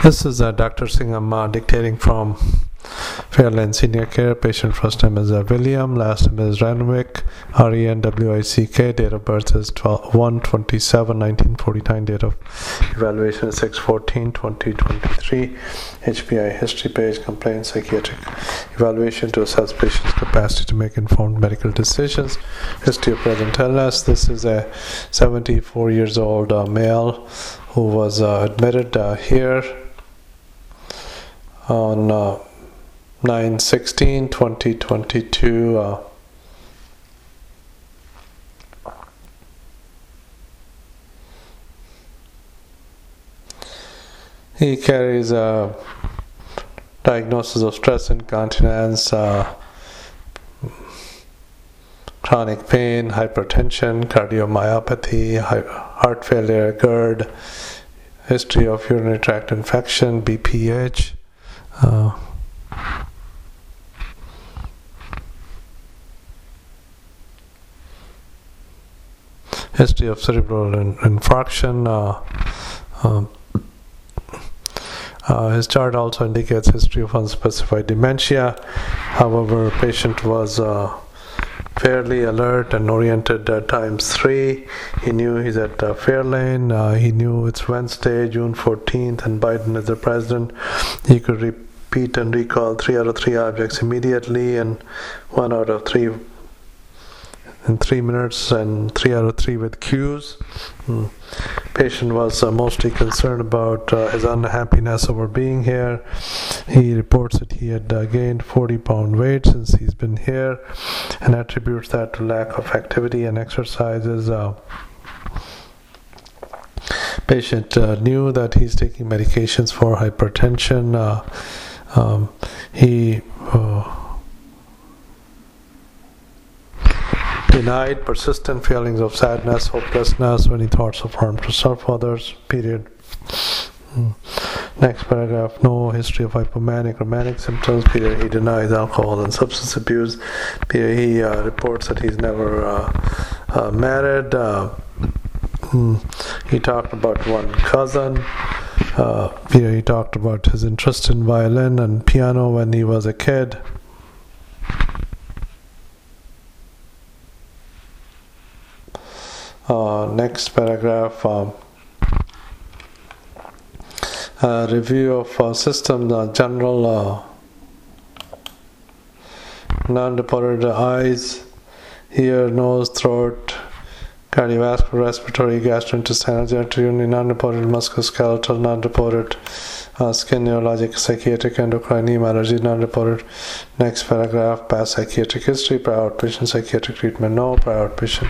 This is Dr. Singh. I'm dictating from Fairlane Senior Care. Patient first name is William, last name is Renwick, R-E-N-W-I-C-K. Date of birth is 1/27/1949. Date of evaluation is 6/14/2023. HPI history page, complaint, psychiatric evaluation to assess patient's capacity to make informed medical decisions. History of present illness. This is a 74 years old male who was admitted here on 9/16/2022. He carries a diagnosis of stress incontinence, chronic pain, hypertension, cardiomyopathy, heart failure, GERD, history of urinary tract infection, BPH. History of cerebral infarction. His chart also indicates history of unspecified dementia. However, patient was fairly alert and oriented ×3. He knew he's at Fairlane. He knew it's Wednesday, June 14th, and Biden is the president. He could repeat and recall 3 out of 3 objects immediately, and 1 out of 3 in 3 minutes, and 3 out of 3 with cues. Patient was mostly concerned about his unhappiness over being here. He reports that he had gained 40-pound weight since he's been here, and attributes that to lack of activity and exercises. Patient knew that he's taking medications for hypertension. He denied persistent feelings of sadness, hopelessness when he thoughts of harm to self, others, period. Next paragraph, no history of hypomanic or manic symptoms, period. He denies alcohol and substance abuse, period. He reports that he's never married. He talked about one cousin. He talked about his interest in violin and piano when he was a kid. Next paragraph, review of systems, general non-reported eyes, ear, nose, throat, cardiovascular, respiratory, gastrointestinal, genitourinary, non-reported musculoskeletal, non-reported skin, neurologic, psychiatric, endocrine, allergy, non-reported. Next paragraph, past psychiatric history, prior outpatient psychiatric treatment, no, prior outpatient.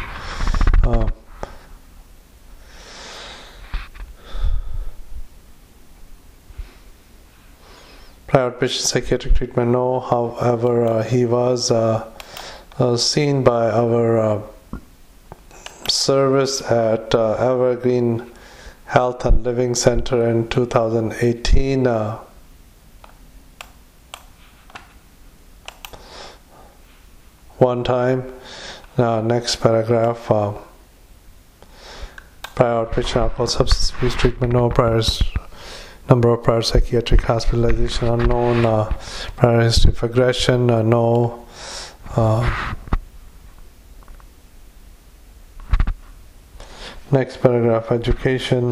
Prior outpatient psychiatric treatment, no. However, he was seen by our service at Evergreen Health and Living Center in 2018. One time. Next paragraph, prior outpatient alcohol substance abuse treatment, no. Number of prior psychiatric hospitalization unknown. Prior history of aggression, no. Next paragraph, education.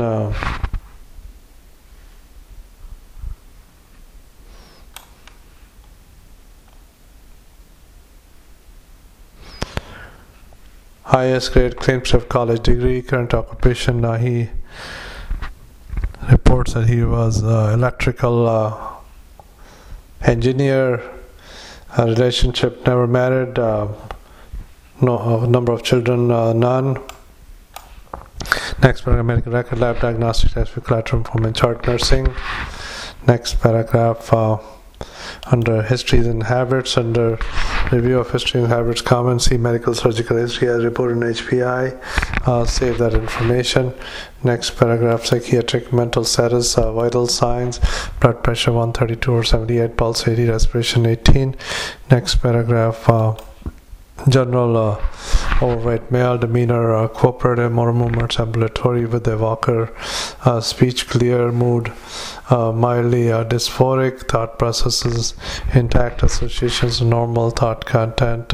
Highest grade, claims of college degree, current occupation. He reports that he was electrical engineer. Relationship, never married. No number of children, none. Next paragraph, medical record, lab diagnostic test for collateral performance chart, nursing. Next paragraph, under histories and habits, under review of history and habits, comments, see medical surgical history as reported in HPI. Save that information. Next paragraph, psychiatric mental status, vital signs, blood pressure 132/78, pulse 80, respiration 18. Next paragraph, general overweight male, demeanor cooperative, motor movements ambulatory with a walker, speech clear, mood mildly dysphoric, thought processes intact, associations normal, thought content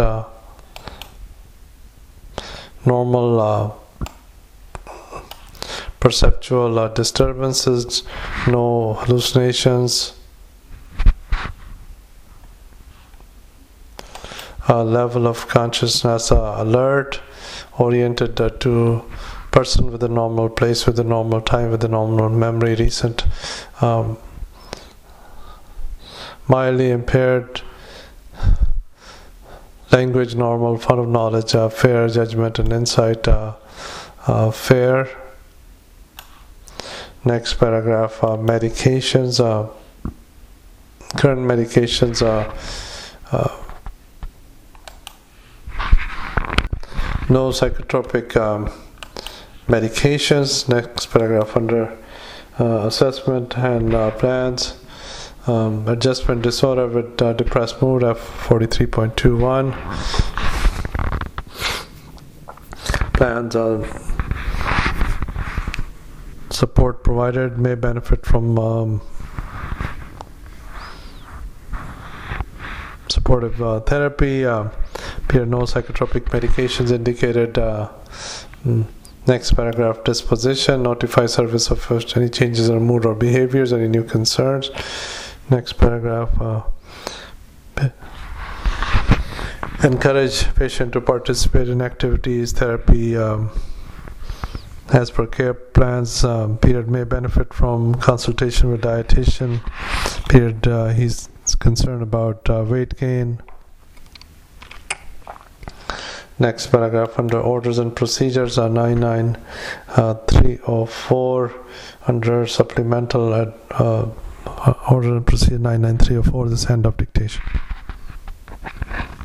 normal, perceptual disturbances, no hallucinations, level of consciousness alert, oriented to person with a normal place, with a normal time, with a normal memory, recent, mildly impaired, language normal, fun of knowledge, fair judgment and insight, fair. Next paragraph, medications, current medications, no psychotropic medications. Next paragraph under assessment and plans, adjustment disorder with depressed mood, F43.21. Plans support provided may benefit from supportive therapy. Appear no psychotropic medications indicated. Next paragraph, disposition, notify service of any changes in mood or behaviors, any new concerns. Next paragraph, encourage patient to participate in activities, therapy, as per care plans. Period may benefit from consultation with dietitian. Period, he's concerned about weight gain. Next paragraph under orders and procedures, 99304 under supplemental order and procedure 99304, this end of dictation.